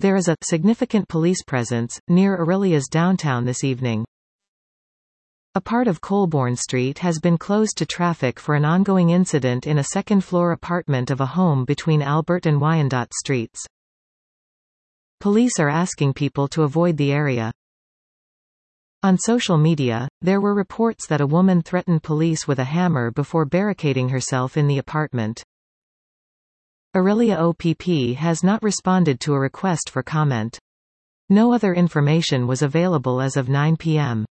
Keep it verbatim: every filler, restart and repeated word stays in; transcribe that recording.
There is a significant police presence near Aurelia's downtown this evening. A part of Colborne Street has been closed to traffic for an ongoing incident in a second-floor apartment of a home between Albert and Wyandotte Streets. Police are asking people to avoid the area. On social media, there were reports that a woman threatened police with a hammer before barricading herself in the apartment. Aurelia O P P has not responded to a request for comment. No other information was available as of nine p m